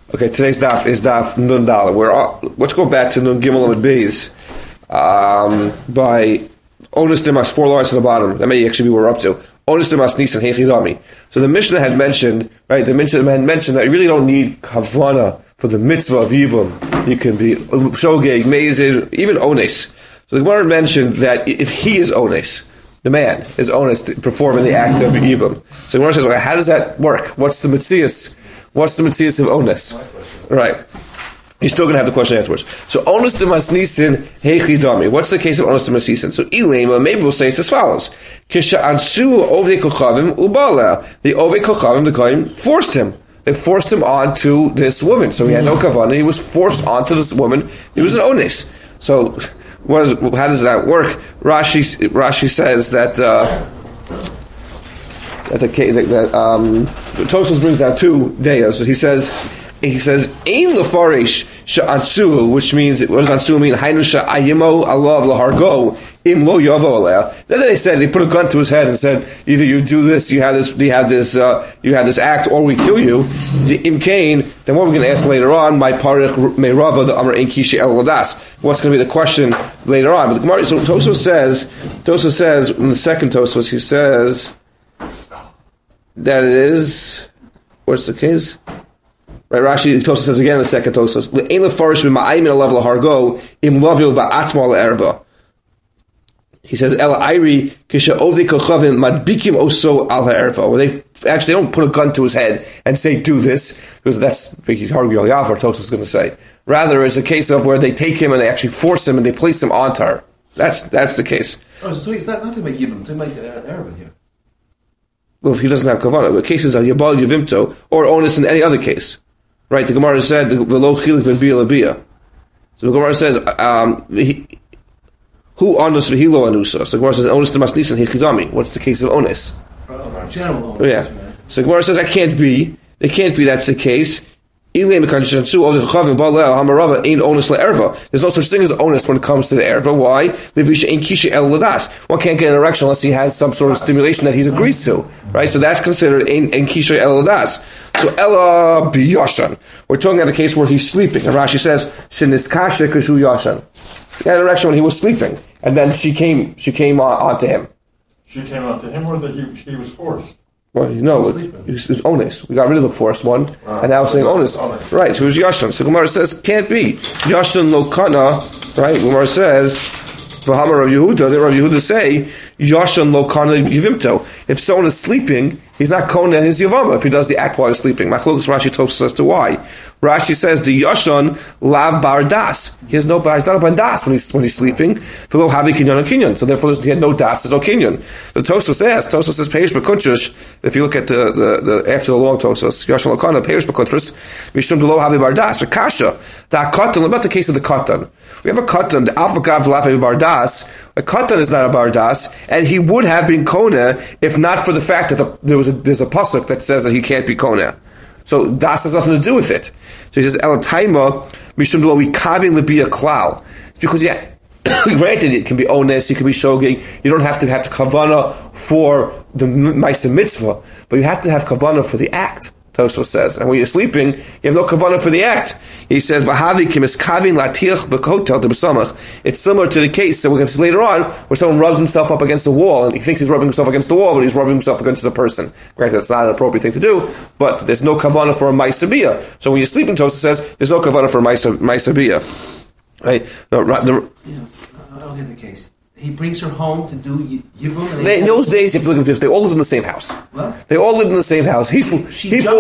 Okay, today's daf is daf Nun Daled. Let's go back to Nun Gimel Amud Beis by Onus Demas, 4 lines to the bottom. That may actually be where we're up to. Onus Demas Nisan Hechidami. So the Mishnah had mentioned, right? The Mishnah had mentioned that you really don't need Havana for the mitzvah of Yibum. You can be Shogeg, Mezid, even Ones. So the Gemara mentioned that if he is Ones, the man is Ones performing the act of Yibum. So the Gemara says, well, how does that work? What's the Metzias? What's the Metzias of Ones? Right. You're still going to have the question afterwards. So, Onus de Masnisin, Hechidami. What's the case of Onus de Masnisin? So, Ilema, maybe we'll say it's as follows. Kisha Ansu Ove Kochavim Ubala. The Ove Kochavim, the Kohen, forced him. They forced him onto this woman. So, he had no kavanah. He was forced onto this woman. He was an Ones. So, how does that work? Rashi says that, Tosfos brings down 2 dayas. So he says, Ein lefarish she'ansu, which means, what does ansu mean? Hainu she'ayimo alav lahargo im lo yavo aleh. Then they said, they put a gun to his head and said, either you do this, you have this act, or we kill you. Im kain, then what we're going to ask later on, my parich meirava the amar ein kishi el ladas. What's going to be the question later on? But the Gemara, so Tosfos says, in the second Tosfos, he says that it is, what's the case? Right, Rashi Tosfos says again in the second Tosfos, "Ein lefarish b'ma'ayim alav lahargo im lavil ba'atzma le'erba." He says, "El ayri kisha ovdei kochavim madbikim oso al ha'erba." Where they actually don't put a gun to his head and say, "Do this," because that's he's hargu yavar. Tosfos is going to say. Rather, it's a case of where they take him and they actually force him and they place him onto her. That's the case. Oh, so it's not to make yibum, to make erba here. Well, if he doesn't have kavanah, the cases are yabal yavimto or onus in any other case. Right, the Gemara said, "V'lo chilik ben bia labia." So the Gemara says, "Who onus v'hilo anusa?" So the Gemara says, "Onus de masnisan hechidami." What's the case of onus? General onus. Yeah. So the Gemara says, "That can't be. It can't be. That's the case." There's no such thing as onus when it comes to the erva. Why? One can't get an erection unless he has some sort of stimulation that he agrees to. Right? So that's considered in kisha el ladas. So ella biyashan. We're talking about a case where he's sleeping. And Rashi says, "Sheniskashe kashu yashan." He had an erection when he was sleeping, and then she came onto him. She came onto him, or that he was forced. Well, it's onus. We got rid of the forced one, and now we're saying onus. Right, so it was yashan. So Gemara says, can't be. Yashan lo kana, right? Gemara says, V'hamar Rav Yehuda, the Rav Yehuda say, Yashan lo kana yivimto. If someone is sleeping, he's not kona his yavama if he does the act while he's sleeping. Machlokes Rashi Tosfos as to why. Rashi says the Yashan lav bar das. He has no bar. He's not a bar das when he's sleeping. V'lo havi kinyan kinyan. So therefore he had no das. There's no kinyan. The Tosfos says peish b'kuntrish. If you look at the after the long Tosfos, Yashan lo kana peish b'kuntrish. Mishum lo havi bar das. Kasha. The katan. About the case of the katan. We have a katan. The avagav lav bar das. A katan is not a bar das, and he would have been kona if not for the fact that there's a pasuk that says that he can't be kona. So das has nothing to do with it. So he says elataima mishum lo ikavin lebi a klal. Because granted it can be ones, it can be shogeg. You don't have to have kavanah for the ma'aseh mitzvah, but you have to have kavanah for the act. Tosfos says, and when you're sleeping, you have no kavanah for the act. He says, "V'havi kim eskavin latiach b'kotel de b'samach." It's similar to the case that we're going to see later on, where someone rubs himself up against the wall, and he thinks he's rubbing himself against the wall, but he's rubbing himself against the person. Granted, that's not an appropriate thing to do, but there's no kavanah for a ma'aseh biyah. So when you're sleeping, Tosfos says, there's no kavanah for a ma'aseh biyah. Right? I don't get the case. He brings her home to do yibum. In those days, you have to look at this. They all lived in the same house. What? They all lived in the same house. He falls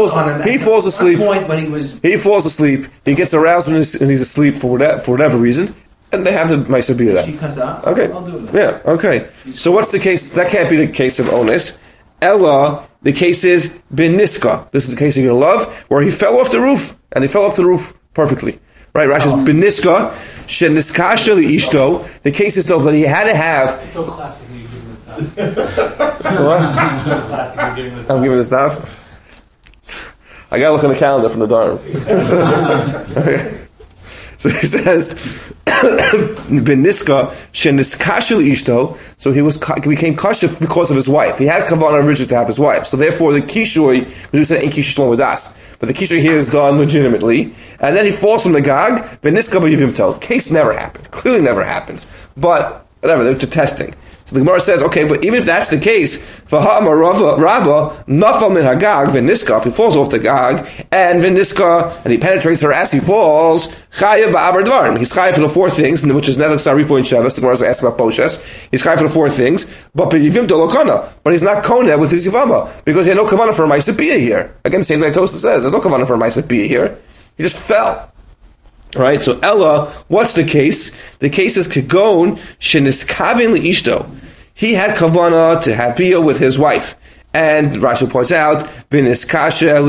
asleep. He falls asleep. He gets aroused when he's asleep for whatever reason, and they have the ma'aseh biyah. She comes out. Okay. I'll do it. Yeah. Okay. So what's the case? That can't be the case of onus. Ella, the case is ben niska. This is the case you're going to love, where he fell off the roof, and he fell off the roof perfectly. Right, Rashi says beniska sheniskasha liishto. The case is though that he had to have. It's so classic you giving this stuff. What? So classic you giving this stuff. I'm giving this stuff. I gotta look on the calendar from the Dharm. So he says, "Beniska sheniskashel ishto." So he became kashif because of his wife. He had kavanah originally to have his wife. So therefore, the kishui, because we said in kishui shalom with us, but the kishui here is done legitimately, and then he falls from the gag. Beniska b'yivimto. Case never happened. Clearly, never happens. But whatever, they're testing. So the Gemara says, okay, but even if that's the case, V'ha'amar Rabba nafal min hagag v'niska, he falls off the gag, and v'niska, and he penetrates her as he falls, chayav ba'abar dvarim. He's chayav for the 4 things, which is nezek saripo and shavas. The Gemara is asking about poshes. He's chayav for the 4 things, but b'yivim dolokana. But he's not kona with his yivama, because he had no kavanah for a ma'aseh biyah here. Again, the same thing Tosa says. There's no kavanah for a ma'aseh biyah here. He just fell. Right, so Ella, what's the case? The case is Kagon Sheniskavin Liishto. He had kavanah to have biyah with his wife. And Rashi points out, Viniskasha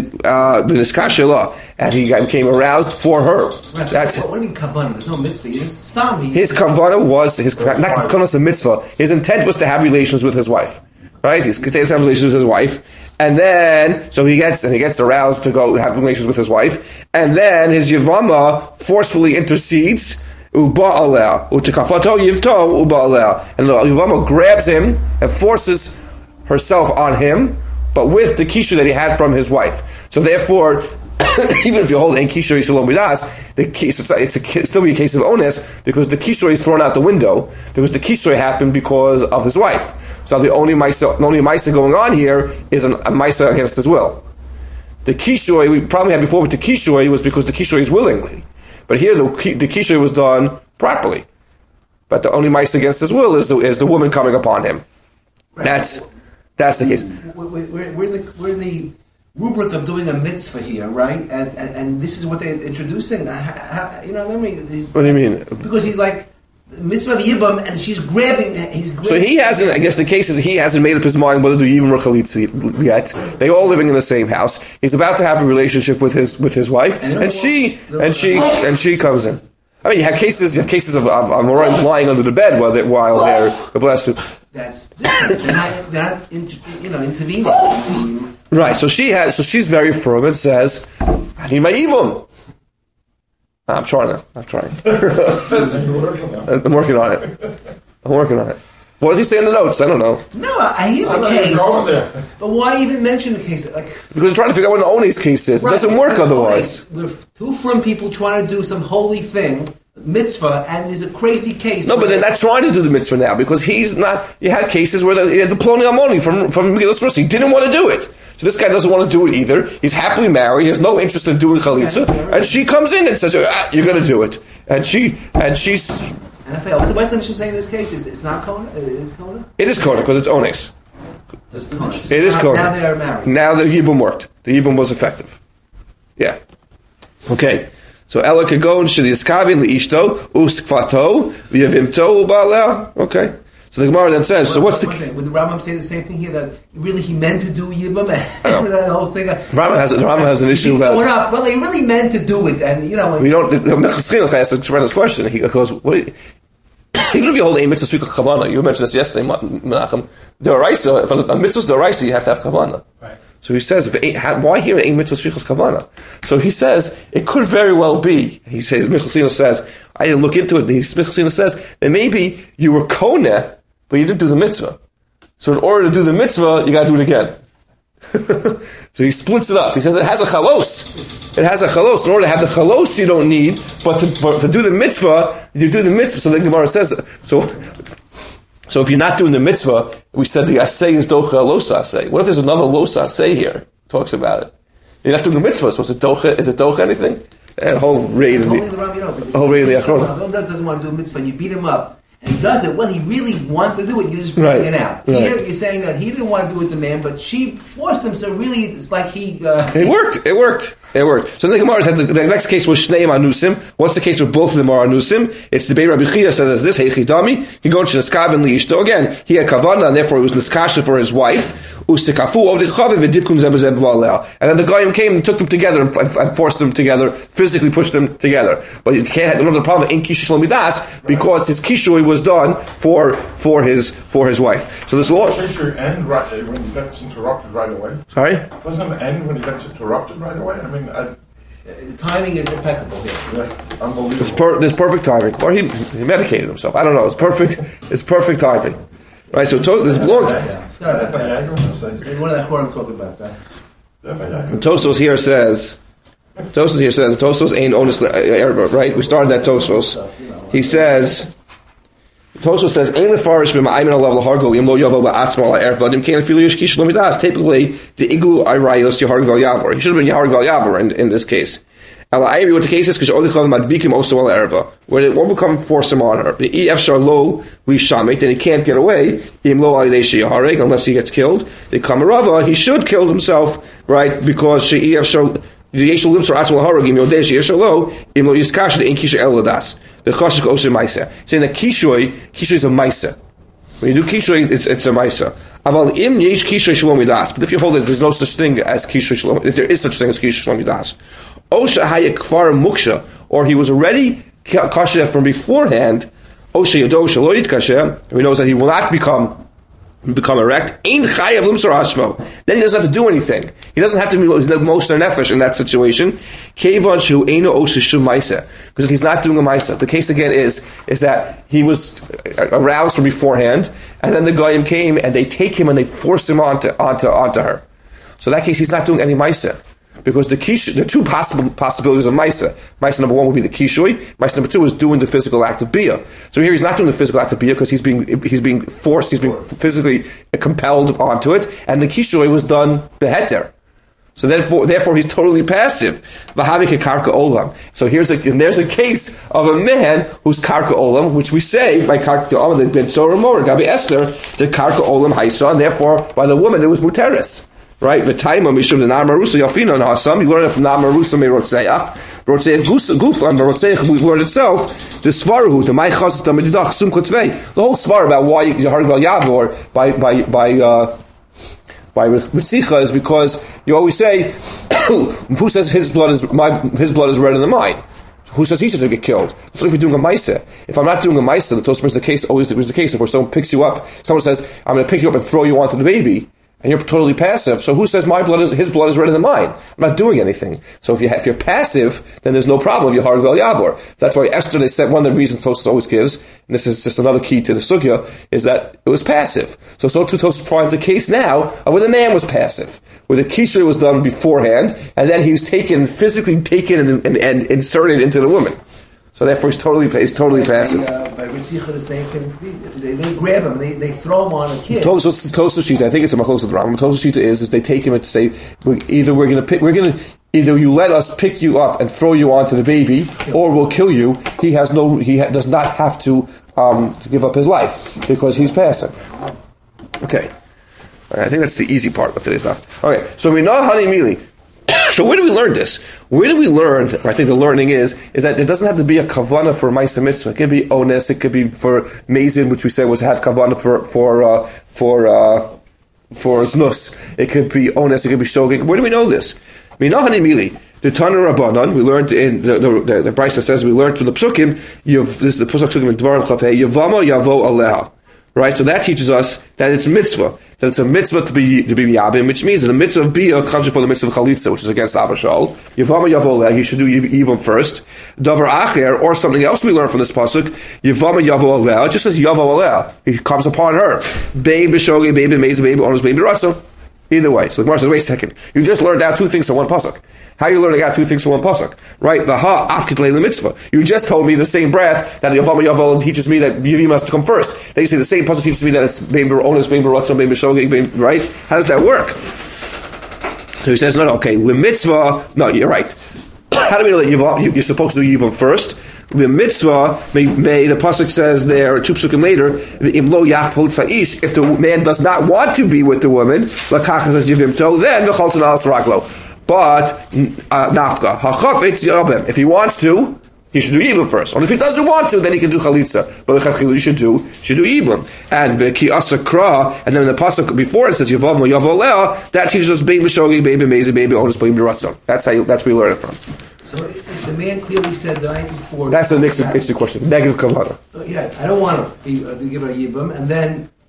and he became aroused for her. Right, That's what do you mean kavanah? There's no mitzvah. His kavanah was, not kavanah a mitzvah, his intent was to have relations with his wife. Right? He's continuing to have relations with his wife. And then, so he gets aroused to go have relations with his wife. And then his Yivama forcefully intercedes. And the Yivama grabs him and forces herself on him, but with the kishu that he had from his wife. So therefore, even if you hold en kishu shalom midas, it's still be a case of onus, because the kishu is thrown out the window, because the kishu happened because of his wife. So the only maisa going on here is a maisa against his will. The kishu we probably had before with the kishu was because the kishu is willingly, but here the kishu was done properly. But the only maisa against his will is the woman coming upon him. That's the case. We're in the rubric of doing a mitzvah here, right? And this is what they're introducing. What do you mean? Because he's like mitzvah of yibam, and she's grabbing. So he hasn't. I guess the case is he hasn't made up his mind whether to do yibam or chalitza yet. They all living in the same house. He's about to have a relationship with his wife, and she comes in. I mean, you have cases of Amoraim lying under the bed while they're God bless you. That's different. They're not intervening. Right. So she's very firm and says, "Ani ma'ibum." I'm trying. I'm working on it. What does he say in the notes? I don't know. No, I hear the case. But why even mention the case? Because we're trying to figure out what an Oni's case is. It doesn't work otherwise. We're 2 firm people trying to do some holy thing, mitzvah, and there's a crazy case. No, but they're not trying to do the mitzvah now, because he's not. You had cases where the Ploni Amoni from Megillas Rus, he didn't want to do it. So this guy doesn't want to do it either. He's happily married. He has no interest in doing chalitza, and she comes in and says, "You're going to do it," and she's. What the West End should say in this case is it's not Kona? It is Kona? It is Kona, because it's Onyx. It is Kona. Now they are married. Now the Yibum worked. The Yibum was effective. Yeah. Okay. So Ella could go and Shadiskavin Liishto, Uskvato, Vyavimto, Ubala. Okay. So the Gemara then says, so what's the... Would the Rambam say the same thing here, that really he meant to do Yibum, and that whole thing? Rambam has an issue about... Well, he really meant to do it, and we don't... Mechaschinach asks a tremendous question. He goes, even if you hold a mitzvah svikach kavanah, you mentioned this yesterday, Menachem, D'oraisa, if a mitzvah is D'oraisa, you have to have kavanah. Right. So he says, why here a mitzvah svikach kavanah? So he says, it could very well be, he says, Mechaschinach says, I didn't look into it, Mechaschinach says, that maybe you were koneh, but you didn't do the mitzvah. So in order to do the mitzvah, you gotta do it again. So he splits it up. He says it has a chalos. It has a chalos. In order to have the chalos, you don't need, but to do the mitzvah, you do the mitzvah. So the Gemara says, so if you're not doing the mitzvah, we said the asay is docha losa asay. What if there's another losa asay here? Talks about it. You're not doing the mitzvah, so is it docha anything? The whole raid of the Achrona doesn't want to do a mitzvah, and you beat him up. And he does it. Well, he really wants to do it. You're just bringing it out. Here, you're saying that he didn't want to do it to man, but she forced him. So really, it's like he. It worked. So the Gemara says the next case was Shneim Anusim. What's the case where both of them are Anusim? It's the Bei Rabbi Chia says this. Heichidami. He goes to Neskaven Liishto again. He had kavanah, and therefore it was Neskasha for his wife. And then the Goyim came and took them together and forced them together, physically pushed them together. But you can't have the problem in Kishu Shalom Midas because his Kishu was done for his wife. So this law. Does your end when he gets interrupted right away? Sorry? Doesn't it end when he gets interrupted right away? I mean, The timing is impeccable here. Yeah, unbelievable. There's perfect timing. Or he medicated himself. I don't know. It's perfect timing. Right, so there's long. One of the Chorim talk about that. Tosfos here says, Tosfos ain't honest erba, right? We started that Tosfos. He says, Tosfos says, "Ein lefarish b'ma'aymin alav lahargo im lo yavo ba'atzma ala erba dim kein afilu yishkish lo midas." Typically, the iglu ayrayos yaharg val yavor. He should have been yaharg val yavor in this case. Ala ayri, what the case is, because odichlav madbikim also ala erba, where it won't become force him on her. The efshar lo lishamit, then he can't get away. Im lo alideshi yahareg, unless he gets killed. The kamarava, he should kill himself, right? Because she efshar. The yeshul lips are atzmal haragim yodesh yeshalo im lo yiskash the in kisha eladas the chashik osir maisa. Saying that kishoy is a maisa. When you do kishoy, it's a maisa. Aval im yesh kishoy shalom yidas. But if you hold it, there's no such thing as kishoy shalom. If there is such thing as kishoy shalom yidas, osha hayek kfar muksha, or he was already kasher from beforehand. Osha yadosha lo yitkasher. He knows that he will not become erect. Then he doesn't have to do anything. He doesn't have to be most nefesh in that situation. Because if he's not doing a maisa, the case again is that he was aroused from beforehand, and then the goyim came and they take him and they force him onto her. So in that case, he's not doing any maisa. Because the two possibilities of Maisa. Maisa number one would be the Kishui. Maisa number two is doing the physical act of Bia. So here he's not doing the physical act of Bia because he's being forced, he's being physically compelled onto it, and the Kishui was done beheter. So therefore he's totally passive. Karka Olam. So there's a case of a man who's Karka Olam, which we say by Karka Olam, they've been so remote, Gabi Esther, the Karka Olam Haisa, and therefore by the woman it was Muteris. Right, the time when we should the Namarusa Yafina and Hasam, you learn it from Namarusa Merotzeach, Rotzeach Gufa, and Merotzeach, we learn itself, the Svarhu, the Maichas, the Medidach, Sum Kotzvei, the whole Svar about why Yahargal Yavor by Ritzicha is because you always say, who says his blood is redder than mine? Who says he should get killed? That's what if you're doing a maisa. If I'm not doing a maisa, the Tosfos the case always was the case. If where someone picks you up, someone says, I'm going to pick you up and throw you onto the baby, and you're totally passive. So who says his blood is redder than mine? I'm not doing anything. So if you're passive, then there's no problem. You're hard vel yavor. That's why Esther, they said one of the reasons Tosfos always gives, and this is just another key to the sugya, is that it was passive. So too Tosfos finds a case now of where the man was passive, where the kishrei was done beforehand, and then he was physically taken and inserted into the woman. So therefore he's totally passive. By Ritzicha, the same thing. They grab him, they throw him on a kid. Tosfos Shita, I think it's a machlos of the Rambam. Tosfos Shita is they take him and say, either you let us pick you up and throw you onto the baby, or we'll kill you. He does not have to give up his life because he's passive. Okay, I think that's the easy part of today's stuff. Okay, so we know Hani Mili. So where do we learn this? Where do we learn? I think the learning is that it doesn't have to be a kavana for Maisa Mitzvah. It could be ones. It could be for Mazin, which we said was had kavana for znus. It could be ones. It could be shogeg. Where do we know this? We know Hani Mili. The Tana Rabbanan, we learned in the Brisa says we learned from the Psukim. This is the Pusuk Psukim in Dvarim Chafei. Yavama Yavo Aleha. Right, so that teaches us that it's mitzvah. That it's a mitzvah to be yabim, which means that the mitzvah of bia comes before the mitzvah of chalitza, which is against Abashal. Yavama Yavoleh, he should do yibam first. Davar acher, or something else we learn from this pasuk. Yavama Yavoleh, just as Yavoleh, he comes upon her. Baby b'shogeg, baby mezeh, baby onos, baby ratzon. Either way. So the Gemara says, wait a second. You just learned out two things from one pasuk. How are you learning out two things from one pasuk? Right? The afkit leil mitzvah. You just told me the same breath that Yavama Yavel teaches me that Yivim has to come first. Then you say the same pasuk teaches me that it's Bein B'Onos, Bein B'Ratzon, Bein B'Shogeg, right? How does that work? So he says, no, okay, mitzvah. No, you're right. How do we know that you're supposed to do Yibam first? The mitzvah, the pasuk says there, 2 psukim later, the imlo yachpol tzaish, if the man does not want to be with the woman, lakach says yivimto, then the chalton al raglo. But nafka hachafetz yabem. If he wants to, he should do Yibam first. Only if he doesn't want to, then he can do chalitza. But the chalitza should do Yibam. And ki asakra, and then the pasuk before it says Yavam Yavoleh, that teaches us baby shogeg, baby mezeh, baby onos, baby ratzon. That's where we learn it from. So the man clearly said the night before. That's the next question. Negative kavana. Yeah, I don't want to give her a yibam, and then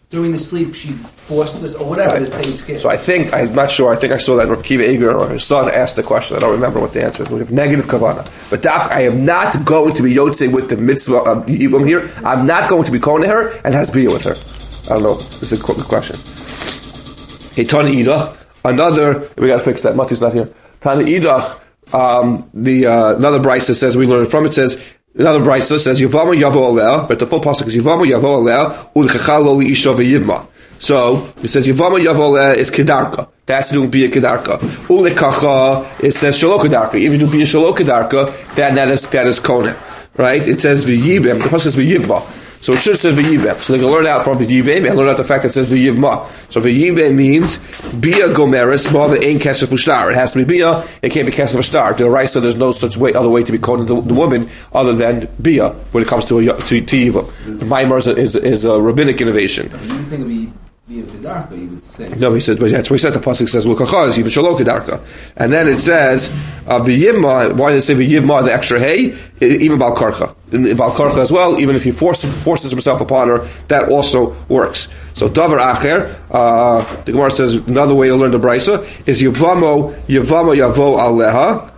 during the sleep she forced us, or whatever. Right. So I'm not sure. I think I saw that Rav Kiva Eger or his son asked the question. I don't remember what the answer is. We have negative kavana. But I am not going to be yotze with the mitzvah of Yibum here. I'm not going to be calling her and has bia with her. I don't know. This is a good question. Hey, Tana Idach. We got to fix that. Mati's not here. Tana Idach. Another brisa says we learn from it says. Another brisa says Yavama Yavo Aleh, but the full pasuk is Yavama Yavo Aleh Ulchachal Lo Liisha VeYivma. So it says Yavama Yavo Aleh is kedarka. That's doing bia kedarka. Ulekacha it says Shalo kedarka. Even do bia Shalo kedarka, that is kone. Right? It says VeYibem. The pasuk says VeYivma. So it should have said VeYibem. So they can learn out from VeYibem and learn out the fact that it says VeYivma. So VeYibem means bia gomeris ba ve'ein kesef ushtar. It has to be bia. It can't be kesef ushtar. The right, so there's no such other way to be called the woman other than bia when it comes to Yibum. The Maimar is a rabbinic innovation. You think it'd be kedarka, you would say. No, he says, but that's what he says. The pasuk says "L'kacha" is even shalo kedarka, and then it says v'yivma. Why does it say v'yivma? The extra hay, even bal karcha, in bal karcha as well. Even if he forces himself upon her, that also works. So davar acher. The Gemara says another way to learn the brisa is yivamo yavo aleha.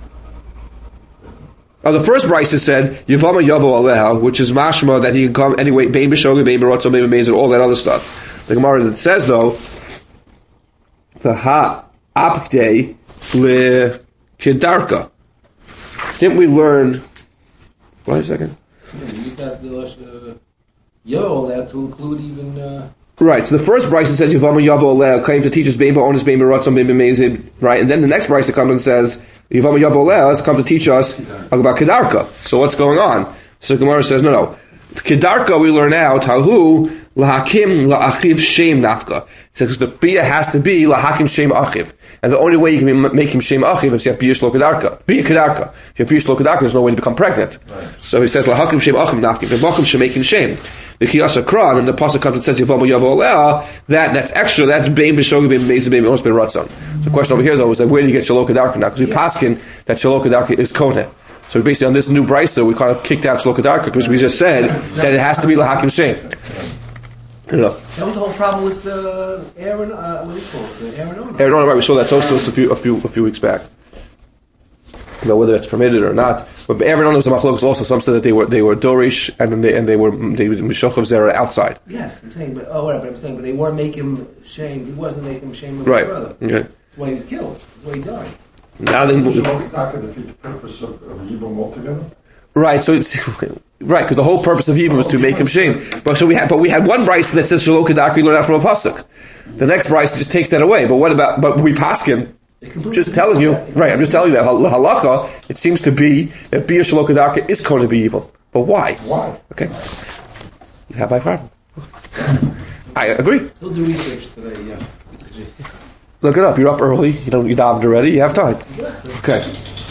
The first brisa said yivama yavo aleha, which is mashma that he can come anyway. Bein b'shogeg, bein b'rotzo, bein b'mezid, all that other stuff. The Gemara that says though, the ha apkdei le kedarka. Didn't we learn? Wait a second. You got the yo there to include even. Right. So the first brisa says Yavama Yavo Aleh claim to teach us bein ba'onis, bein b'rotzon, bein b'mezid. Right, and then the next brisa comes and says Yavama Yavo Aleh has come to teach us about kedarka. So what's going on? So Gemara says no. Kedarka we learn out Tahu lahakim laachiv shem nafka. Because the bia has to be lahakim shem achiv, and the only way you can make him shem achiv is if you have bia shlo kedarka. Bia kedarka. If you have bia shlo kedarka, there's no way to become pregnant. Right. So he says lahakim shem achiv nafka. The makim should make him shem. The kiyasa kran, and the pasuk comes and says Yavama Yavo Aleh. That's extra. That's bein b'shogeg, bein b'mezid, bein b'onis, bein ratzon. So the question over here though is that where do you get shlo kedarka now? Because we paskin that shlo kedarka is koneh. So basically on this new brisa, we kind of kicked out shlo kedarka because we just said that it has to be lahakim shem. That was the whole problem with Aaron. What do you call it? Aaron. Aaron, right? We saw that Tosfos a few weeks back. About whether it's permitted or not. But Aaron was a machlokes also. Some said that they were dorish and they were mishochav zera outside. Yes, I'm saying, but whatever. I'm saying, but they weren't making him shame. He wasn't making him shame with right. his brother. Okay. That's why he was killed. That's why he died. Now then, not going to defeat the purpose of Yibum altogether. Right, so it's right because the whole purpose of Yibum was to make him shame. But we had one brisa that says shelo kedarka you learn out from a pasuk. The next brisa just takes that away. But what about? But we paskin. Just telling you, right? I'm just telling you that halacha. It seems to be that bia shelo kedarka is going to be evil. But why? Why? Okay, you have my problem. I agree. He'll do research today. Yeah. Look it up. You're up early. You davened already. You have time. Exactly. Okay.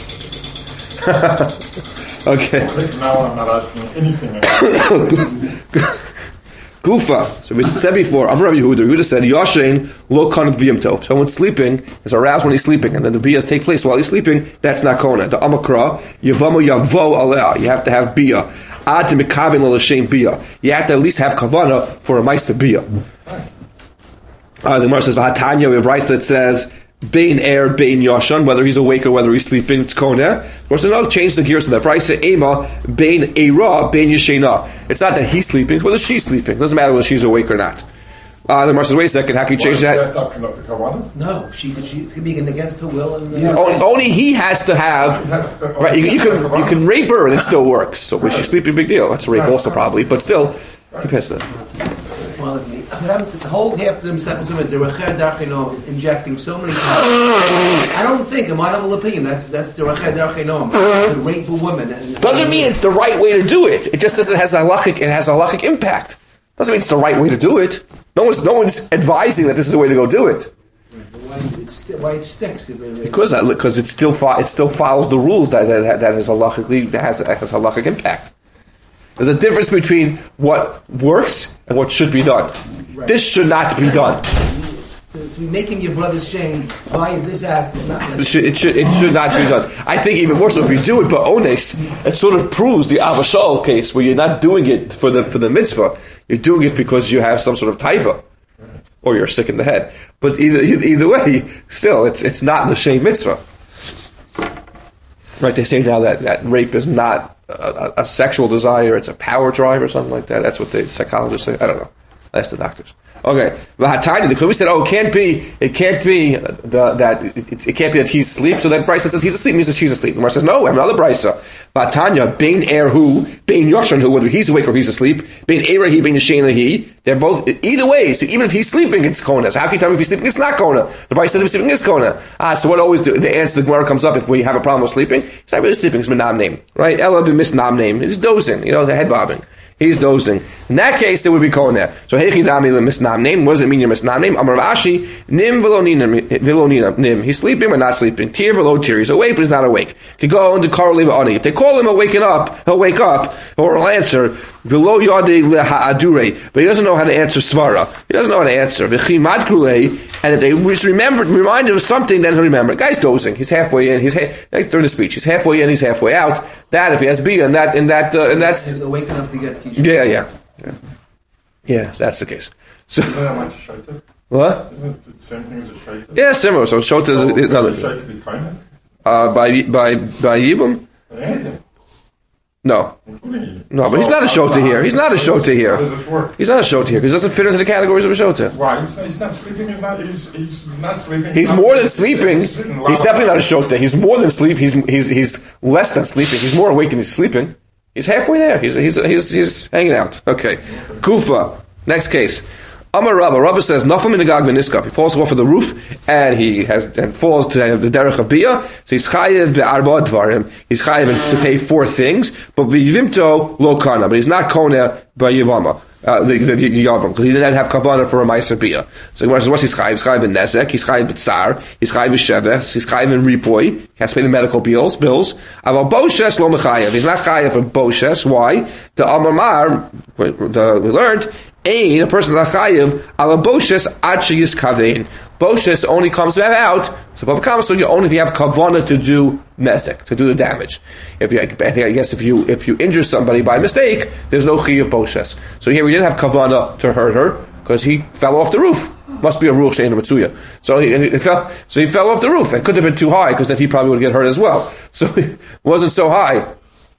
Okay. Now I'm not asking anything. Gufa. So we said before, Amar Rabbi Yehuda. Yehuda said, Yashin lo kanuk biyam tov. Someone's sleeping, is aroused when he's sleeping, and then the biyas take place while he's sleeping, that's not kona. The Amakra, Yavamo Yavo Aleh. You have to have biyah. Ad mikavin l'shem biyah. You have to at least have kavana for a ma'aseh biyah. The Gemara says, V'hatanya, we have rights that says, Bein air, bein yashan, whether he's awake or whether he's sleeping, it's koneh. Of course, no, change the gears to that. Price ema, bein eira, bein yashena. It's not that he's sleeping, it's whether she's sleeping. It doesn't matter whether she's awake or not. The Gemara says, wait a second, how can you change that? No, it's be against her will. And, only he has to have. Right, you can rape her and it still works. So when she's sleeping, big deal. That's rape also probably, but still, he passed that. Well, the whole half of the injecting so many times. I don't think, in my humble opinion, that's the Recher Darchenom, to rape a woman. Doesn't mean it's the right way to do it. It just says it has a halachic impact. Doesn't mean it's the right way to do it. No one's advising that this is the way to go do it. Why it sticks? Because it still follows the rules that has halachic impact. There's a difference between what works and what should be done. Right. This should not be done. To be making your brother's shame by this act is not necessary. It should not be done. I think even more so if you do it, but ones, it sort of proves the Avashal case where you're not doing it for the mitzvah. You're doing it because you have some sort of taiva, or you're sick in the head. But either way, still, it's not l'shem mitzvah. Right? They say now that rape is not a sexual desire; it's a power drive or something like that. That's what the psychologists say. I don't know. That's the doctors. Okay, because we said, it can't be it can't be that he's asleep. So that Brisa says he's asleep, means that she's asleep. The Gemara says, no, we have another Brisa. Vatanya, Bein Erhu, Bein Yoshan, who, whether he's awake or he's asleep, Bein Erahi, Bein Yashena, they're both, either way, so even if he's sleeping, it's Kona. So how can you tell me if he's sleeping, it's not Kona? The Brisa says if he's sleeping, it's Kona. So what always the answer the Gemara comes up if we have a problem with sleeping? He's not really sleeping, it's Menam name, right? Ella b'misnam name, he's dozing, the head bobbing. He's dozing. In that case, it would be koneh. So hechi dami misnam name. What does it mean? Your misnam name? Amar Rashi nim v'lo nim. He's sleeping but not sleeping. Tir v'lo tir. He's awake but he's not awake. Could go into kar leva ani. If they call him waking up, he'll wake up or he'll answer v'lo yadi leha'adure. But he doesn't know how to answer svara. He doesn't know how to answer v'chi madkrulei. And if they just remind him of something, then he'll remember. The guy's dozing. He's halfway in. He's during the speech. He's halfway in. He's halfway out. That if he has bia and that's he's awake enough to get. Yeah, that's the case. So, what? Isn't it the same thing as a shaita? Yeah, similar. So shota is another. Shaita be kind By Yibum? Anything. No. Including No, but he's not a shota here. He's not a shota here. How does this work? He's not a shota here because he doesn't fit into the categories of a shota. Why? He's not sleeping. He's not sleeping. He's more than sleeping. He's definitely not a shota. He's more than sleep. He's less than sleeping. He's more awake than he's sleeping. He's halfway there. He's hanging out. Okay. Kufa. Next case. Amar Rabba. Rabba says, Nafam in the Gag V'niskaf. He falls off of the roof and falls to the derech of Bia. So he's chayiv be'arba dvarim. He's chayiv to pay 4 things. But v'yivimto lo kana. But he's not kona by Yivama. The Yavam, because he didn't have kavanah for a Meiser Bia. So what's his chayiv? He's chayiv in Nezek, he's chayiv in Tsar, he's chayiv in Sheves, he's chayiv in Ripoy, he has to pay the medical bills. Aval Boshes lo mechayiv. He's not chayiv for Boshes. Why? The Amar, we learned, a person is chayiv ala Boshes ad sheyis kavein. Boshes only comes out, so you only if you have kavanah to do nezek, to do the damage. If you injure somebody by mistake, there's no chiyuv boshes. So here we didn't have kavanah to hurt her because he fell off the roof. Must be a ruach she'ein matzuya. So he fell off the roof. It could have been too high because then he probably would get hurt as well. So it wasn't so high.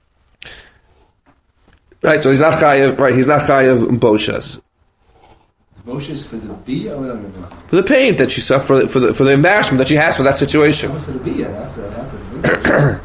Right. So he's not chayiv. Right. He's not chayiv boshes. Boshes for the bia or for the pain that she suffered, for the embarrassment that she has for that situation. For the bia, that's a big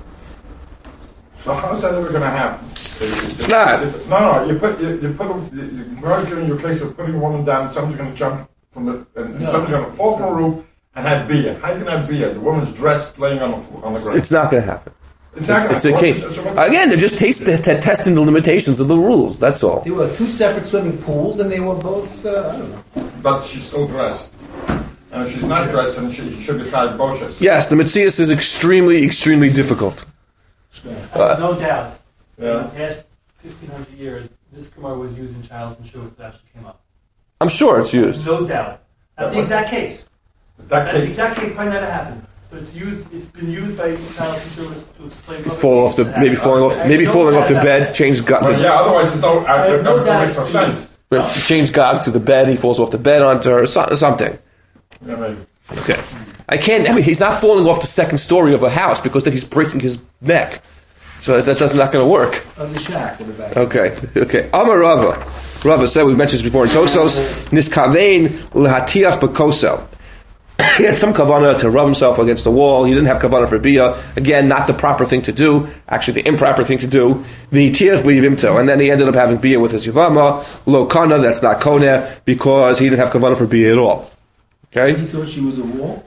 So how's that ever going to happen? It's not. No. You put Gemara's giving you a case of putting a woman down and someone's going to jump from it, and someone's going to fall from a roof and have bia. How can have bia? The woman's dressed, laying on the ground. It's not going to happen. It's a case. Again, they're just testing the limitations of the rules. That's all. There were 2 separate swimming pools, and they were both. I don't know. But she's still dressed, and if she's not dressed, then she should be chayiv boshes. Yes, the Metzias is extremely, extremely difficult. No doubt. Yeah. In the past 1,500 years, this Gemara was used in Child and Shuvah that actually came up. I'm sure it's used. No doubt. That's the exact case. That The exact case probably never happened. But it's been used by Child and Shuvah to explain. Falling off the bed, change God. Otherwise there's no makes no sense. Change God to the bed. He falls off the bed onto her. Something. Yeah, maybe. Okay. He's not falling off the second story of a house because then he's breaking his neck. So that's not going to work. On the shack in the back. Okay. Amar Rava. Rava said, we mentioned this before in Tosos, Niskavein lehatiach b'kosel. He had some kavanah to rub himself against the wall. He didn't have kavanah for bia. Again, not the proper thing to do. Actually, the improper thing to do. The tiach b'yivimto. And then he ended up having bia with his yivama. Lo kana, that's not koneh, because he didn't have kavanah for bia at all. Okay? He thought she was a wall?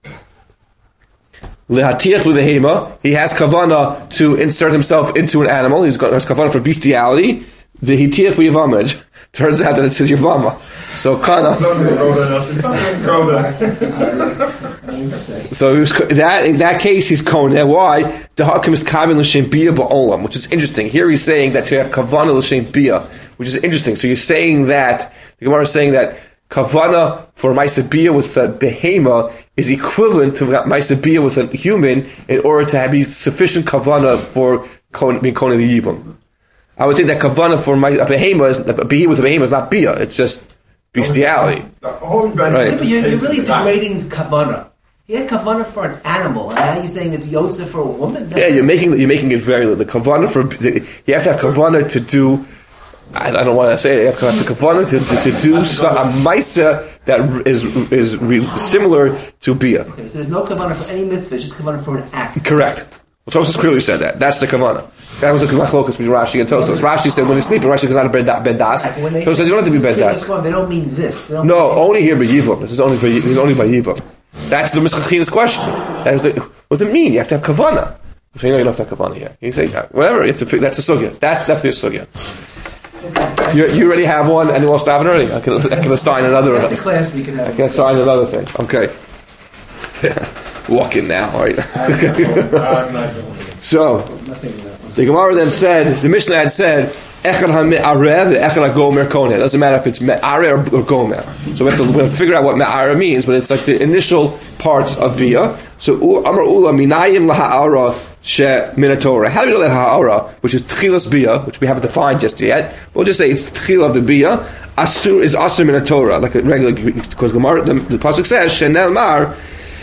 Lehatiach b'vehema. He has kavanah to insert himself into an animal. He's got kavanah for bestiality. The hitiach b'yivama. Turns out that it's his yivama. So kana. So in that case he's koneh. Why? The hakim is kavin l'shem bia ba'olam, which is interesting. Here he's saying that to have kavanah l'shem bia, which is interesting. So you're saying that the Gemara is saying that kavanah for ma'aseh bia with a behema is equivalent to ma'aseh bia with a human in order to have sufficient kavanah for being koneh the yibum. I would think that kavana for a behemoth is not bia. It's just bestiality. Right. Yeah, but you're really degrading kavana. You had kavana for an animal, and now you're saying it's yotze for a woman. Yeah, you're making it very the kavana for. You have to have kavana to do. I don't want to say it. You have to have the kavana to do a maisa that is similar to bia. Okay, so there's no kavana for any mitzvah, it's just kavana for an act. Correct. Well, Tosfos clearly said that. That's the kavana. That was a machlokas between Rashi and Tosfos. Rashi said when he's sleeping, Rashi goes out of bendas. Tosfos says you don't have to be bendas. They don't mean this. No, only here by Yivam. This is only by Yivam. That's the Mischachina's question. What does it mean? You have to have kavana. So you know you don't have to have kavana here. You say whatever. That's a sugya. That's definitely a sugya. You already have one, and you want to stop it already? I can assign another. After class, we can have. I can assign another thing. Okay. Walk in now, right? So the Gemara then said, the Mishnah had said, Echad ha'me'arev, Echad ha'gomer koneh. It doesn't matter if it's me'are or gomer. So we have to figure out what me'are means, but it's like the initial parts of bia. So Amar Ula minayim laha'ara she minatora. How do we know that ha'ara, which is tchilas bia, which we haven't defined just yet? We'll just say it's tchila of the bia. Asur is asur minatora, like a regular, because the pasuk says shenemar.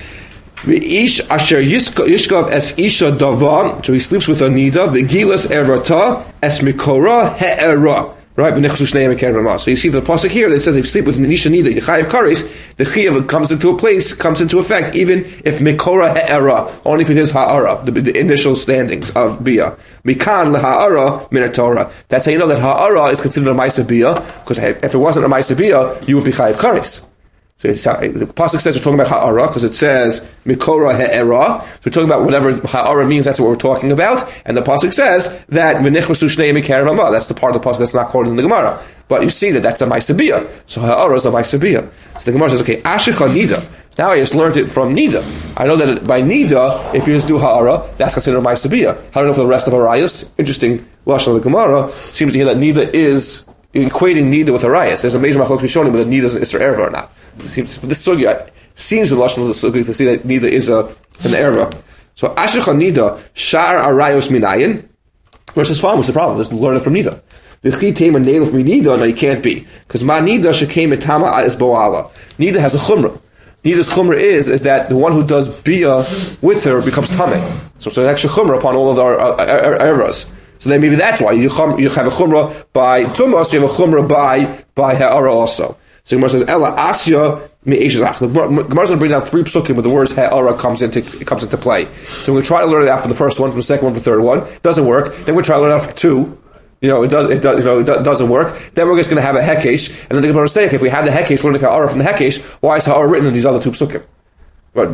Ish asher yishkav es isha davan, so he sleeps with a nida. V'gilas erata es mikora he'era. Right, so you see the pasuk here that says if you sleep with an isha nida, yechayev kares, the chiyav comes into effect, even if mikora he'era, only if it is ha'ara, the initial standings of bia. Mikan leha'ara minatora. That's how you know that ha'ara is considered a ma'aseh bia, because if it wasn't a ma'aseh bia, you would be chayev kares. So the pasuk says we're talking about ha'ara because it says mikora he'era. So we're talking about whatever ha'ara means. That's what we're talking about. And the pasuk says that v'nichvasu shnei mikarim hama. That's the part of the pasuk that's not quoted in the Gemara. But you see that's a ma'aseh bia. So ha'ara is a ma'aseh bia. So the Gemara says, okay, ashicha nida. Now I just learned it from nida. I know that by nida, if you just do ha'ara, that's considered a ma'aseh bia. How do you know for the rest of harayos? Interesting lashon of the Gemara seems to hear that nida is equating nida with harayos. There's a major machlokes Rishonim whether nida is an isser erva or not. This sugya seems to lashon of the sugya to see that nida is an erva. So ashicha nida shar arayos minayin. Versus fine. What's the problem? Just learn it from nida. The chitem and nail from nida. No, you can't be because ma nida shekame etama is boala. Nida has a chumrah. Nida's chumrah is that the one who does bia with her becomes tameh. So it's an extra chumrah upon all of our ervas. So then maybe that's why you have a chumrah by tumas, you have a chumrah by ha'ara also. So Gemara says, Ella asya me'eshazach. The Gemara's going to bring down 3 psukim with the words ha'ara comes into play. So we're going to try to learn it out from the first one, from the second one, from the third one. Doesn't work. Then we're trying to learn it out from 2. It doesn't work. Then we're just going to have a hekesh, and then the Gemara say, okay, if we have the hekesh, learning ha'ara from the hekesh, why is ha'ara written in these other 2 psukim? Right,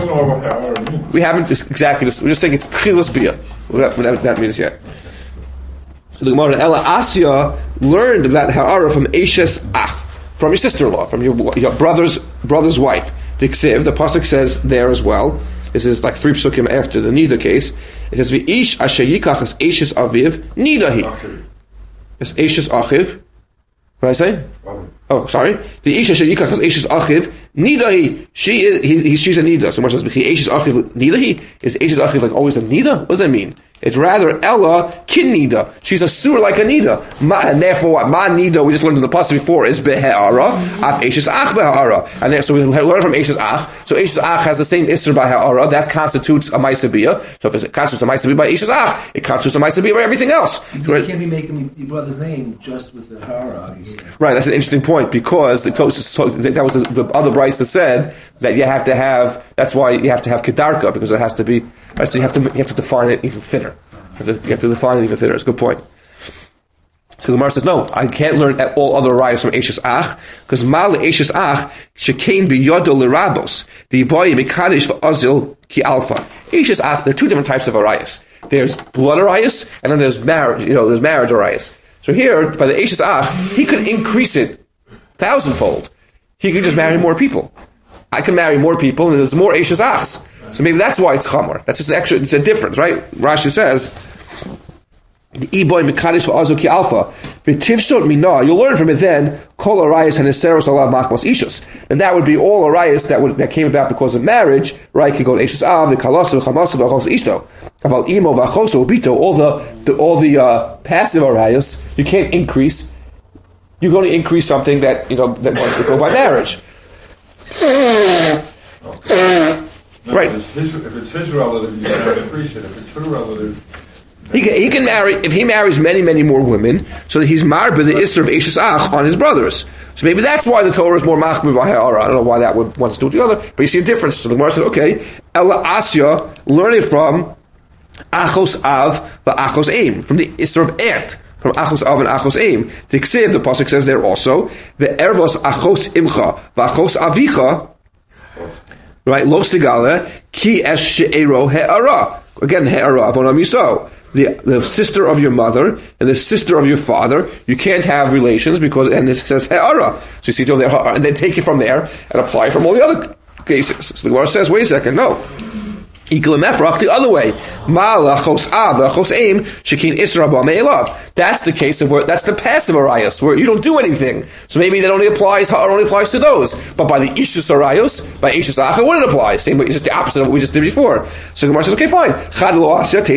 we haven't exactly. We're just saying it's tchilas bia. That means yet. So the Gemara Ella Asya learned about ha'ara from Eshes Ach, from your sister-in-law, from your brother's wife. The pasuk says there as well. This is like 3 psukim after the nida case. It says v'ish asher yikach es Eshes Aviv nidahi. It's Eshes Achiv. What did I say? Oh, sorry. The Isha Shayikach is Eshes Achiv Nidahi. She's a nida. So much as Eshes Achiv Nidahi is Eshes Achiv like always a nida. What does that mean? It's rather Ella kin nida. She's a sur like a nida. And therefore, what ma nida we just learned in the pasuk before is be'ha'ara af Eshes Ach be'ha'ara. And so we learn from Eshes Ach. So Eshes Ach has the same isser by ha'ara. That constitutes a ma'aseh bia. So if it constitutes a ma'aseh bia by Eshes Ach, it constitutes a ma'aseh bia by everything else. You can't be making your brother's name just with the ha'ara, obviously. Right. That's an interesting point because that was the other brisa said that you have to have. That's why you have to have kedarka because it has to be. Right, so you have to define it even thinner. You have to define it even thinner. It's a good point. So the Gemara says, no, I can't learn all other rayos from Eshes Ach because mal Eshes Ach shekain biyodo l'rabos the boy mekadesh v'azil ki alpha. Eshes Ach. There are 2 different types of arayos. There's blood arayos and then there's marriage. There's marriage arayos. So here, by the Eshes Ach, he could increase it 1,000-fold. He could just marry more people. I can marry more people, and there's more Eshes Achs. So maybe that's why it's chamor. That's just an extra. It's a difference, right? Rashi says, The Iboy Mekadish Azuki Alpha. V'tivsot Mina, you'll learn from it then, Kol Arayas and Eseros Alav Machmas Ishus. And that would be all Arayas that came about because of marriage, right? Could go to Ishus Av, the Kalasu, Chamasu, the Achos Ishto. Aval Imo, Vachoso, Bito, all the passive Arayas, you can't increase. You can only increase something that wants to go by marriage. No, right. If it's his relative, you can't increase it. If it's her relative, he can marry, if he marries many, many more women, so that he's married with the Isser of Eishes Ach on his brothers. So maybe that's why the Torah is more machmir v'ha'ara. I don't know why that would want to do it together, but you see a difference. So the Gemara said, okay, Ela Asya, learn it from Achos Av v'Achos Eim, from the Isser of aunt, from Achos Av and Achos Eim. The Ksiv, the Pasuk says there also, the Ervos Achos Imcha v'Achos Avicha, right, Lo Sigale, Ki Es She'ero He'ara. Again, He'ara, Avonam Yisrael. The sister of your mother and the sister of your father, you can't have relations and it says He'ara. So you see it over there, and then take it from there and apply it from all the other cases. So the Gemara says, wait a second, no. The other way. That's the case of that's the passive arayos, where you don't do anything. So maybe that only applies to those. But by the ishus arayos, by ishus acha, what it applies? Same way, it's just the opposite of what we just did before. So Gemara says, okay, fine. I don't know,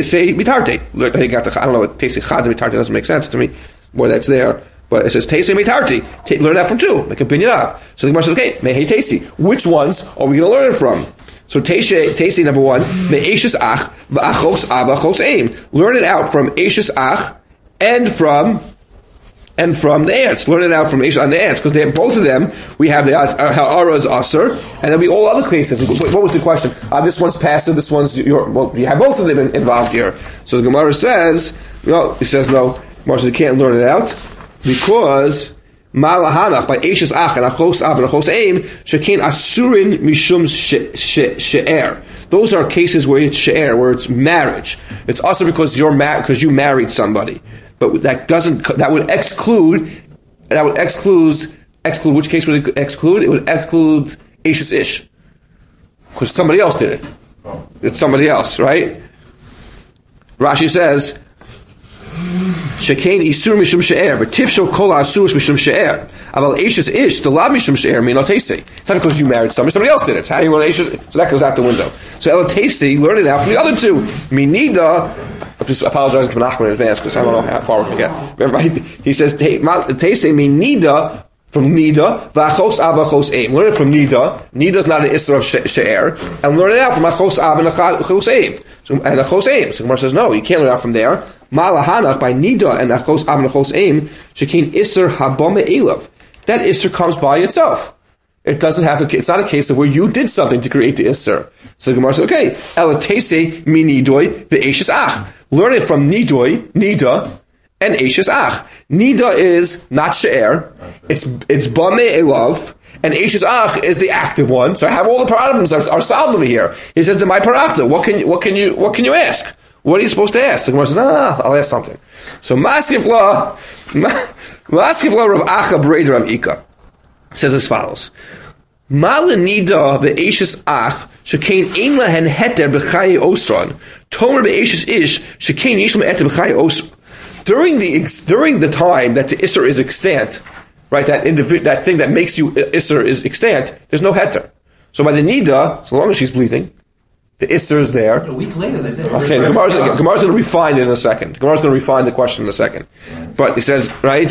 teisei chad mitarte doesn't make sense to me, where that's there. But it says teisei mitarti. Learn that from two. Make a binyan av. So the Gemara says, okay, mehei teisi. Which ones are we going to learn it from? So Teisei number one, me'eshes ach v'achos av achos eim. Learn it out from eshes ach and from the ants. Learn it out from eshes and the ants, because both of them we have the ha'ara's aser, and there'll be all other cases. What was the question? This one's passive. This one's you have both of them involved here. So the Gemara says no. He says no. Gemara says you can't learn it out because. Malahanach by Eishes Ach and Achos Av and Achos Eim Shekin Asurin Mishum She'er. Those are cases where it's She'er, where it's marriage. It's also because you married somebody. But that would exclude which case would it exclude? It would exclude Eishes Ish. Because somebody else did it. It's somebody else, right? Rashi says Shekain isur mishum she'er, but tifsho kol asur mishum she'er. Aval eishes ish the lab mishum she'er min otesi. It's not because you married somebody else did it. How do you want eishes? So that goes out the window. So elotesi, learn it out from the other two. Minida. I'm just apologizing to Menachem in advance because I don't know how far we can get. Remember, he says tesi minida. From Nida, v'achos av achos eim. Learn it from Nida. Nida is not an isra of she'er, and learn it out from achos av and achos eim. And achos eim. So Gemara says no, you can't learn it out from there. Malahanach by Nida and achos av and achos eim shekin isra habame elav. That isra comes by itself. It doesn't have. It's not a case of where you did something to create the isra. So the Gemara says okay, elatese mi nidoi ve'eshes ach. Learn it from Nida. And Eishes Ach. Nida is not She'er. It's Bameh Elav. And Eishes Ach is the active one. So I have all the problems are solved over here. He says to my parachta, what can you ask? What are you supposed to ask? The Gemara says, I'll ask something. So Maskif Rav Acha B'Reid Rav Ika says as follows. Mala Nida Be'eshes Ach Shekain Ein Lahen Heter B'Chaye Osran Tomer Be'eshes Ish Shekain Yishma Heter B'Chaye Osran. During the time that the Isser is extant, right, that thing that makes you Isser is extant, there's no heter. So by the Nida, so long as she's bleeding, the Isser is there. A week later, there's it. Okay, Gemara's going to refine it in a second. Gemara's going to refine the question in a second. But he says,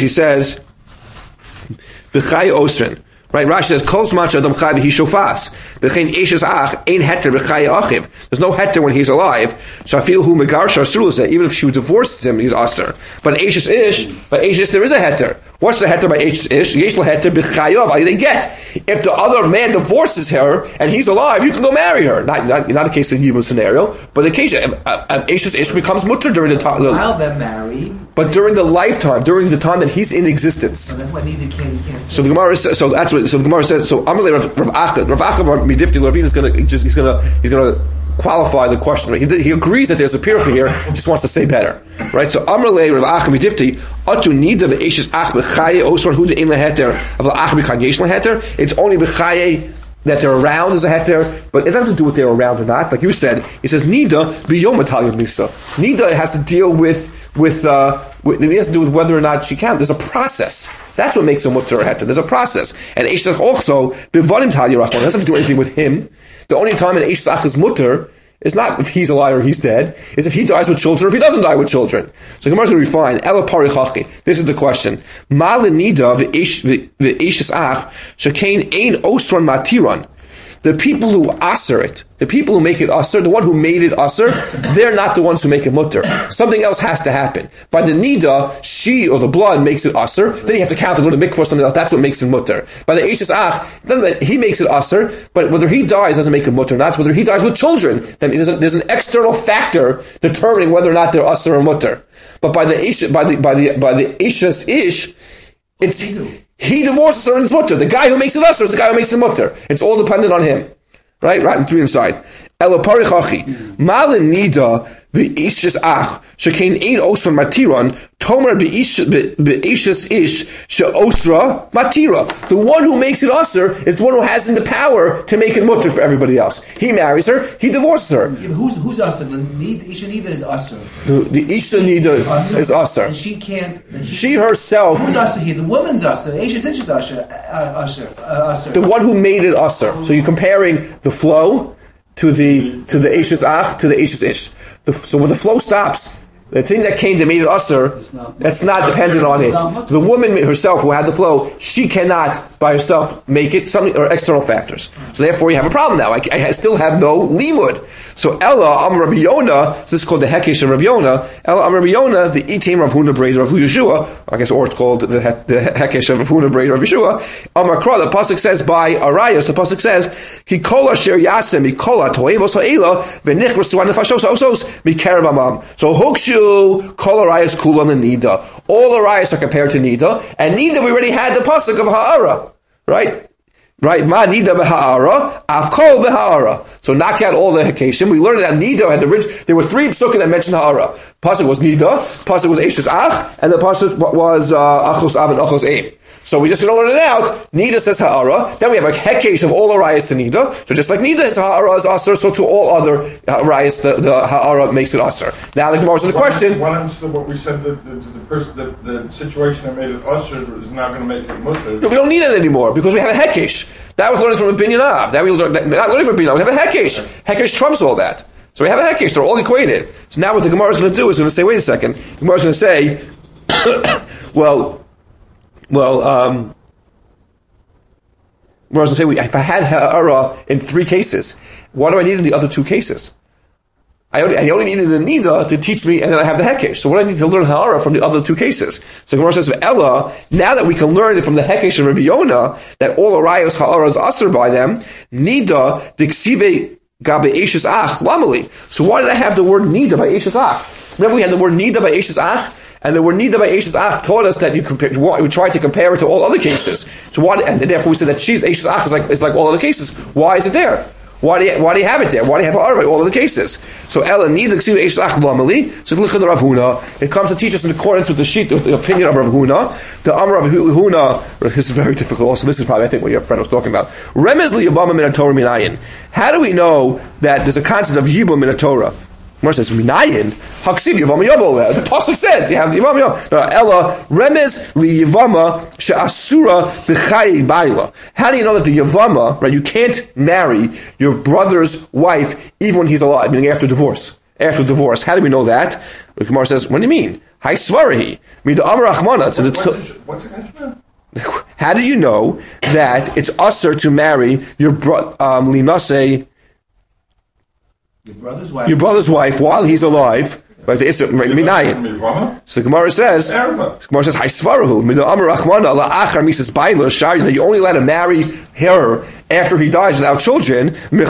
B'chai Osrin. Right, Rashi says, Kol Zman Sh'adam Chai B'hi Shofas. B'chein Eishes Ach Ein Heter B'chai Achiv. There's no heter when he's alive. Shafil Hu Megar Shasru Lezeh. Even if she divorces him, he's Aser. But Eishes Ish, there is a heter. What's the heter by Eishes Ish? Yesh Heter B'chai Av. I didn't get. If the other man divorces her and he's alive, you can go marry her. Not a case of Yibum scenario, but the case of Eishes Ish becomes mutter during the time. While they're married. But during the lifetime, during the time that he's in existence. That's what needed can't. So the Gemara says. So that's what. So the Gemara says. So Amalei Rav Acha Midifti Ravin is going to qualify the question. He agrees that there's a piricha here. He just wants to say better, right? So Amalei Rav Acha Midifti Atu Nida ve'Eishes Ach b'Chaye Osran Hu de'Ein leheter of Ach b'Kan Yesh leheter. It's only b'Chaye that they're around is a heter, but it doesn't do what they're around or not. Like you said, he says nida biyom talyum nisa. Nida has to deal with it has to do with whether or not she can. There's a process. That's what makes a mutter or heter. There's a process. And Eishtach also bivanim talyum rachman. It doesn't do anything with him. The only time an Eishtach is mutter is not if he's alive or he's dead, is if he dies with children or if he doesn't die with children. So Gemara's going to be fine. Ela parichachi. This is the question. Ma lenida v'eishes ach shekain ein osron matiron. The people who aser it, the people who make it aser, the one who made it aser, they're not the ones who make it mutter. Something else has to happen. By the nida, she or the blood makes it aser, then you have to count and go to mikvah or something else. That's what makes it mutter. By the eishes ach, he makes it aser, but whether he dies doesn't make it mutter. Not whether he dies with children. Then there's an external factor determining whether or not they're aser or mutter. But by the eishes ish, it's he divorces her and it's mutter. The guy who makes it aser is the guy who makes it mutter. It's all dependent on him. Right? Right, three inside. Ela parichachi. Malin nida v'ishes ach shekain ein osra matiron tomer be'ishes ish she'osra matira. The one who makes it aser is the one who has the power to make it mutter for everybody else. He marries her, he divorces her. Yeah, who's aser? The isha nida is aser. The isha nida is aser. And she can't. She herself. Who's aser here? The woman's aser. Isha ish is aser. The one who made it aser. So you're comparing the flow to the Eishes Ach, to the Eishes Ish. So when the flow stops, the thing that came to made it usher, that's not dependent on it. The woman herself who had the flow, she cannot by herself make it, something or external factors. So therefore you have a problem now. I still have no limud. So Ella Am Rabbi Yonah, this is called the Hekesh of Rabbi Yonah. Ella Am Rabbi Yonah, the Itim Rav Huna Breid Rav Yeshua, I guess, or it's called the Hekesh of Rav Huna Breid Rav Yeshua. Amakra, the pasuk says by Arayos, the pasuk says Ki Kol Asher Yasem Mikola Toevos Ha'ela V'Nichrasu Anefashos Ha'osos Mikerav Amam. So Hokshu Kol Arayos Kulan and Nida. All Arayos are compared to Nida, and Nida we already had the pasuk of Ha'ara, right? Right, ma nida beha'ara, avkol beha'ara. So knock out all the hekeshim. We learned that nida had there were three psukim that mentioned ha'ara. Pasuk was nida, pasuk was eishes ach, and the pasuk was achos av and achos aim. So we're just going to learn it out. Nida says ha'ara. Then we have a hekesh of all arayas to nida. So just like nida is ha'ara is aser, so to all other arayas the ha'ara makes it aser. Now the Gemara is the question. What happens to what we said that the person the situation that made it aser is now going to make it mutter? No, we don't need it anymore because we have a hekesh. That was learning from a binyan av. That we learned not learning from a binyan av. We have a hekesh. Hekesh trumps all that. So we have a hekesh. They're all equated. So now what the Gemara is going to do is going to say, wait a second. The Gemara is going to say, Gemara is going to say, if I had ha'ara in 3 cases, what do I need in the other 2 cases? I only needed the nida to teach me, and then I have the hekesh. So what I need to learn ha'ara from the other 2 cases. So Gemara says, Ella, now that we can learn it from the hekesh of Rabbi Yonah, that all arayos ha'ara is aser by them, nida diksive gabe eishes ach lamali. So why did I have the word nida by eishes ach? Remember we had the word nida by eishes ach, and the word nida by eishes ach taught us that we tried to compare it to all other cases. So and therefore we said that she's eishes ach is like all other cases. Why is it there? Why do you have it there? Why do you have it all of the cases? So Ella neither so Rav Huna. It comes to teach us in accordance with the opinion of Rav Huna. The Amar of Huna. This is very difficult. Also, this is probably I think what your friend was talking about. Remez li Yibama min Torah minayin. How do we know that there's a concept of Yibam min Torah? Gemara says minayin haksiv Yivama Yavol. The pasuk says you have the Yivama Yavol. Ella remez li Yivama she'asura b'chayi baila. How do you know that the Yivama, right? You can't marry your brother's wife even when he's alive, meaning after divorce. After divorce, how do we know that? The Gemara says, what do you mean? Hay svarahi. Mida amar achmana. What's the question? How do you know that it's usher to marry your linase? Your brother's wife while he's alive. Right? So the Gemara says, that you only let him marry her after he dies without children. If the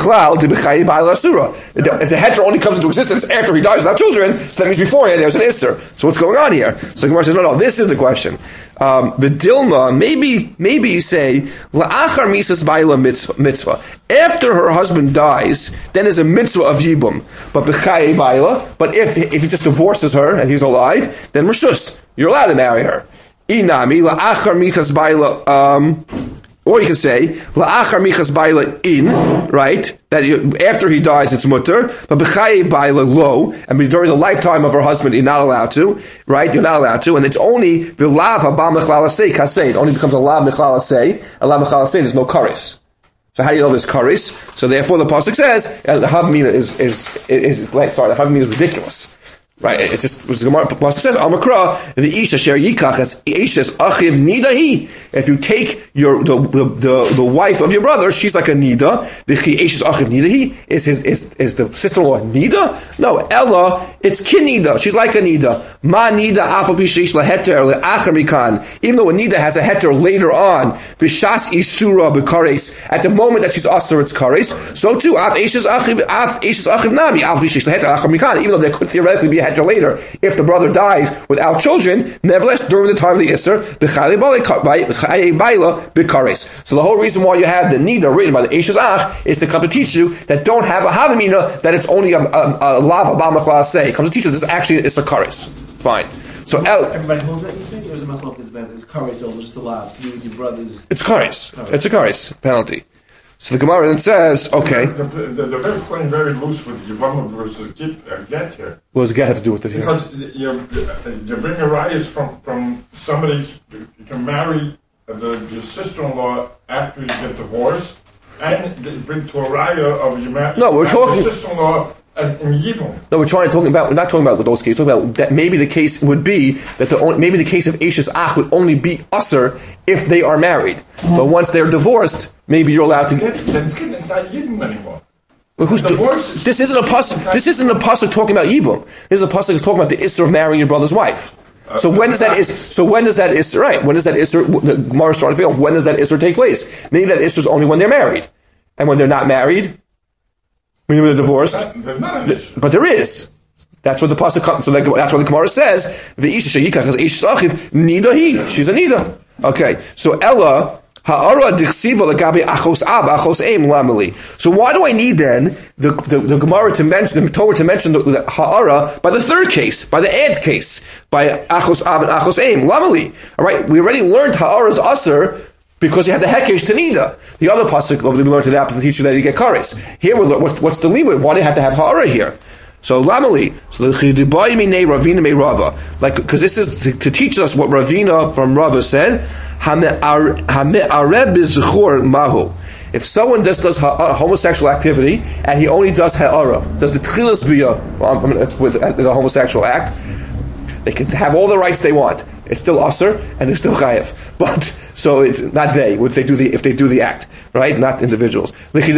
heter only comes into existence after he dies without children, so that means beforehand there's an isser. So what's going on here? So the Gemara says, no, this is the question. The Dilma, maybe you say, la'achar misas baila mitzvah. After her husband dies, then there's a mitzvah of yibum. But b'chaye baila, but if he just divorces her and he's alive, then reshus, you're allowed to marry her. Inami la'achar misas baila Or you can say, la'achar michas baila in, right? That after he dies, it's mutter. But b'chaye baila lo, and during the lifetime of her husband, you're not allowed to, right? You're not allowed to, and it's only v'lav haba mechlal asei kasei. It only becomes a lav mechlal asei. A lav mechlal asei, there's no karis. So how do you know there's karis? So therefore, the pasuk says, the havmina the havmina is ridiculous. Right, it's just the Gemara says Amakra the Isha Sher Yikach as Isha's Achiv Nidahi. If you take the wife of your brother, she's like a Nida. The Isha's Achiv Nidahi is the sister-in-law Nida? No, Ella, it's Kinida. She's like a Nida. Ma Nida Afal Bishish LaHeter LeAchar Mikan. Even though a Nida has a heter later on, Bishas Isura Bekares. At the moment that she's Asur, it's Kares. So too, Af Isha's Achiv Nami Afal Bishish LaHeter LeAchar Mikan. Even though there could theoretically be a heter later, if the brother dies without children, nevertheless, during the time of the Isser, so the whole reason why you have the Nida written by the Eishes Ach is to come to teach you that don't have a Havamina, that it's only a Lav Abba Machla say. It comes to teach you this actually is a Karis. Fine. So everybody holds that, you think? Or is it Machlok about it's Karis, or just a Lav, to you with your brothers? It's Karis. It's a Karis penalty. So the Gemara then says, okay. They're very playing very loose with Yavama versus get here. What does get have to do with it here? Because you bring a rayas from somebody, you can marry your sister-in-law after you get divorced, and they bring to a raya of your marriage. No, we're talking sister-in-law in Yibum. No, we're not talking about those cases. We're talking about that maybe the case would be that maybe the case of Eishes Ach would only be usher if they are married. But once they're divorced, maybe you're allowed to then it's not Yibum anymore. Well, this isn't a pasuk talking about Yibum. This is a pasuk talking about the Isser of marrying your brother's wife. So when does that Isser? Right? When does that Isser? The Gemara started to feel. When does that Isser take place? Maybe that Isser is only when they're married, and when they're not married. When they're divorced, but there is. That's what the pasuk comes. So that's what the Gemara says. The Isha Sheyikach is Isha Sachiv Nida He. She's a Nida. Okay. So Ella Ha'ara Dichsiva Lagabi Achos Ab Achos Eim Lameli. So why do I need then the Gemara to mention the Torah to mention the Ha'ara by the third case, by the Ed case, by Achos Ab and Achos Eim Lameli? All right. We already learned Ha'ara's Aser. Because you have the hekesh to nida. The other pasuk of the we learned to that to teach you that you get kares. Here, what's the limit? Why do you have to have ha'ara here? So lamali. So the chidibai minei Ravina me Rava. Like, because this is to teach us what Ravina from Rava said. Hame'areb bizchor mahu. If someone just does homosexual activity and he only does ha'ara, does the tchilas biyah with a homosexual act, they can have all the rights they want. It's still usher and it's still chayev. But so it's not they if they do the act, right? Not individuals. So he says,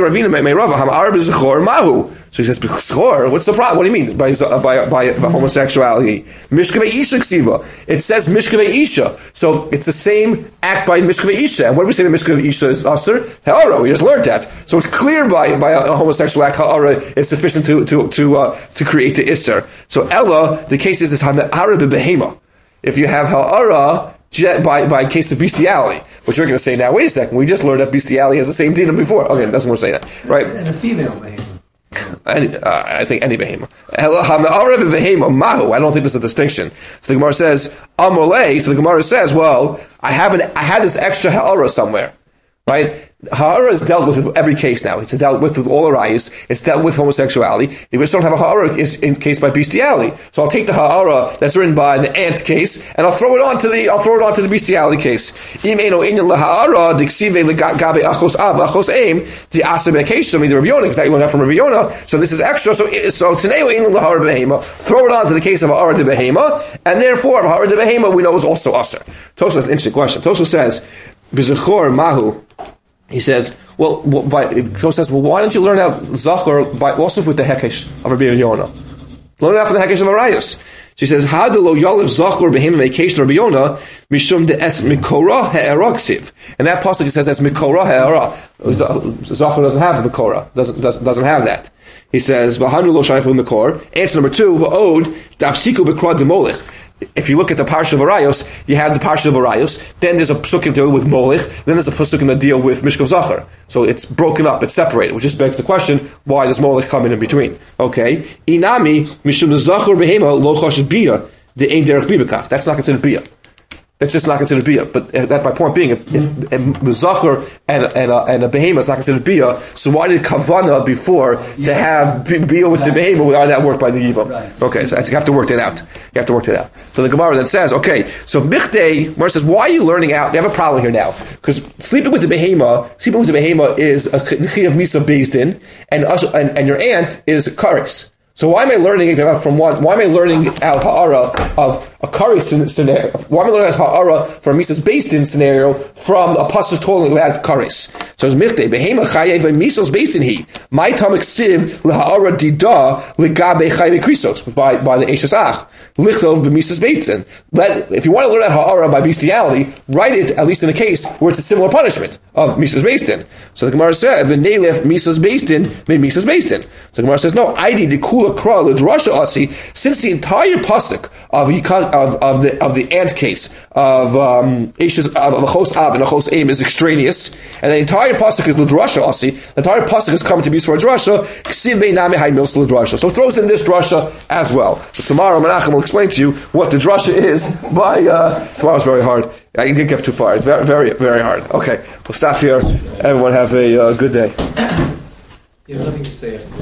what's the problem? What do you mean by homosexuality? It says Mishkavei Isha. So it's the same act by Mishkavei Isha. And what do we say that Mishkavei Isha is usher? Ha'ara. We just learned that. So it's clear by a homosexual act, ha'ara is sufficient to create the isser. So Ella, the case is ha'ara b'behema. If you have ha'ara by case of bestiality, which we're going to say now, wait a second, we just learned that bestiality has the same din before. Okay, it doesn't want to say that. Right? And a female behema. I think any behema. I don't think there's a distinction. So the Gemara says, Amolei, so the Gemara says, well, I had this extra ha'ara somewhere. Right? Ha'ara is dealt with in every case now. It's dealt with all the rayas. It's dealt with homosexuality. We just don't have a ha'ara in case by bestiality. So I'll take the ha'ara that's written by the ant case and I'll throw it onto the bestiality case. Im eino inyan laha'ara diksive legabe achos ab achos aim the aseh bekesh. I mean the Rabbi Yonah, exactly what I from Rabbi Yonah. So this is extra. So teneo inyan laha'ara behema. Throw it onto the case of ha'ara de behema, and therefore ha'ara de behema we know is also aser. Tosfos has an interesting question. Tosfos says b'zechor mahu. He says, why don't you learn out Zachor also with the Hekesh of Rabbi Yonah? Learn out from the Hekesh of Arayos. She says, Hadelo Yalev Zachor Behem Vacation Rabbi Yonah Mishum de Es Mikora He'eraksiv. And that pasuk it says that's Mikora He'era. Zachor doesn't have Mikora. Doesn't have that. He says, V'hanu lo shayach Mikor. Answer number 2, V'od Dapsiku B'krad Demolech. If you look at the Parsha of Arayos, you have the Parsha of Arayos, then there's a Psukim to deal with Molech, then there's a Psukim to deal with Mishkav Zachar. So it's broken up, it's separated, which just begs the question, why does Molech come in between? Okay. Inami, Mishum Zachar Behema, Lo Choshet Biyah, the Ein Derech Bibekach. That's not considered Biyah. it's just not considered bia. But that my point being, if the zacher and a behemoth is not considered bia, so why did kavana before to have bia with the behemoth without that work by the yivam? Right. Okay, so you have to work that out. You have to work that out. So the Gemara then says, okay, so Michdei, Gemara says, why are you learning out? You have a problem here now. Because sleeping with the behemoth is a chi of misa based in, and your aunt is karis. So why am I learning from one? Why am I learning out ha'ara of a karis scenario? Why am I learning out ha'ara from a misa's based in scenario from a pasuk totally without karis? So it's Michdei behema chayev and misa's based in he. My tamik siv leha'ara dida legabe chayev krisos by the eshesach lichtov b'misa's based in. If you want to learn out ha'ara by bestiality, write it at least in a case where it's a similar punishment of misa's based in. So the Gemara said v'neilef misa's based in made misa's based in. So the Gemara says no. Idi the kula kra l'drasha asi, since the entire pasuk of the ant case of achos av and achos aim is extraneous, and the entire pasuk is l'drasha asi. The entire pasuk is coming to be used for a drasha. Ksiv beinami hay mils l'drasha. So it throws in this drasha as well. So tomorrow Menachem will explain to you what the drasha is. By tomorrow's very hard. I didn't get too far. It's very, very, very hard. Okay, we'll stop here. Everyone have a good day. You have nothing to say.